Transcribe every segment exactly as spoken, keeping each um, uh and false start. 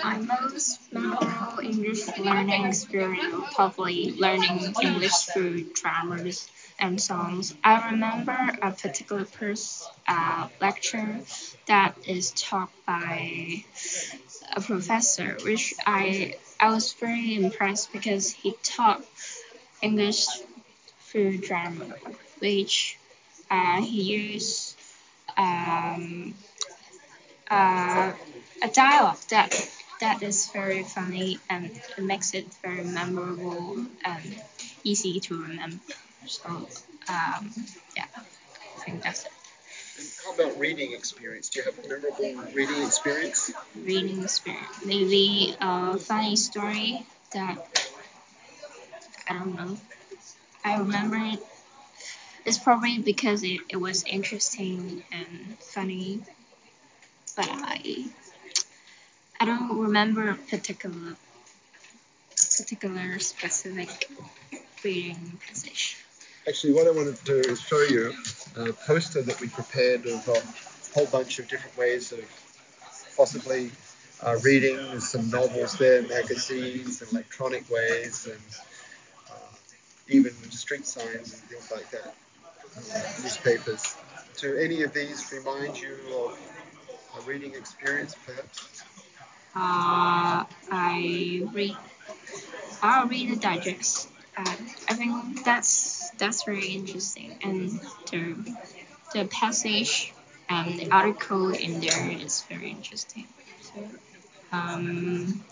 My most memorable English learning experience was probably learning English through dramas and songs. I remember a particular pers- uh, lecture that is taught by a professor, which I I was very impressed because he taught English through drama, which uh, he used um, uh, a dialogue that that is very funny and it makes it very memorable and easy to remember. So um, yeah, I think that's it. And how about reading experience? Do you have a memorable reading experience? Reading experience, maybe a funny story that I don't know. I remember it. It's probably because it, it was interesting and funny, but I I don't remember a particular particular specific reading passage. Actually, what I wanted to do is show you a poster that we prepared of a whole bunch of different ways of possibly uh, reading. There's some novels there, magazines, and electronic ways, and uh, even street signs and things like that, uh, newspapers. Do any of these remind you of a reading experience, perhaps? Uh, I read. I'll read the digest. Uh, I think that's that's very interesting, and the the passage and the article in there is very interesting. So, um,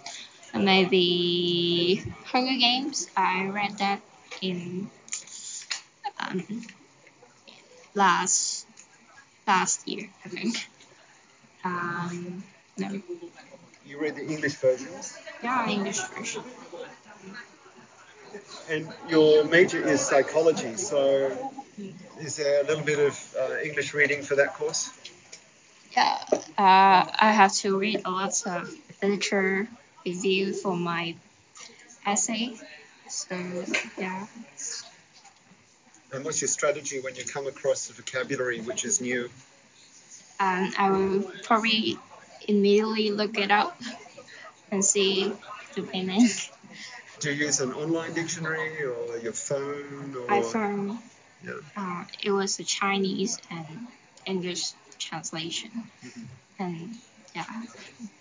maybe Hunger Games. I read that in um, last last year, I think. Um, no, You read the English versions, yeah, English version. and your major is psychology, so is there a little bit of uh, English reading for that course? Yeah, uh, I have to read a lot of literature review for my essay. So yeah, And what's your strategy when you come across a vocabulary which is new? and I will probably immediately look it up and see the meaning. Do you use an online dictionary or your phone I or found yeah? uh, it was a Chinese and English translation, and yeah,